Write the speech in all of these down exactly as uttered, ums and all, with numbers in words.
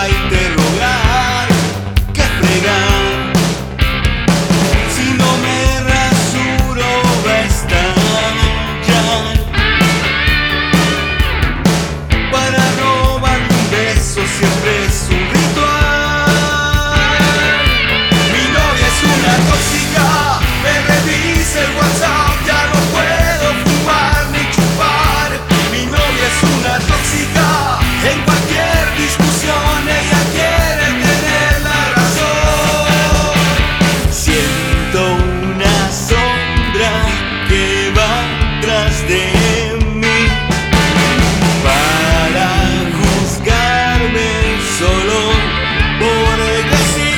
a interrogar, qué fregar. Si no me rasuro va a estallar. Para robar un beso siempre es un ritual. Mi novia es una tóxica, me revisa el WhatsApp, ya no puedo fumar ni chupar. Mi novia es una tóxica, en cualquier discusión ella quiere tener la razón. Siento una sombra que va tras de mí para juzgarme solo porque sí.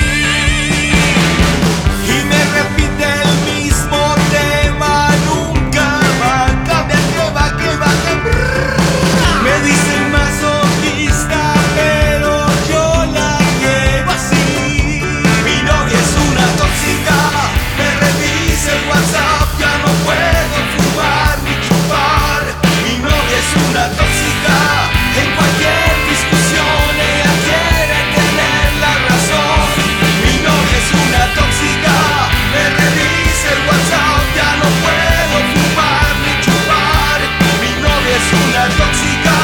Y me repite el mismo tema, nunca va a cambiar, que va, que va, que brrr. Me dicen masoquista, pero yo la quiero así. Mi novia es una tóxica, me revisa el WhatsApp, ya no puedo fumar ni chupar. Mi novia es una tóxica, en cualquier discusión ella quiere tener la razón. Mi novia es una tóxica, me revisa el WhatsApp, ya no puedo fumar ni chupar. Mi novia es una tóxica.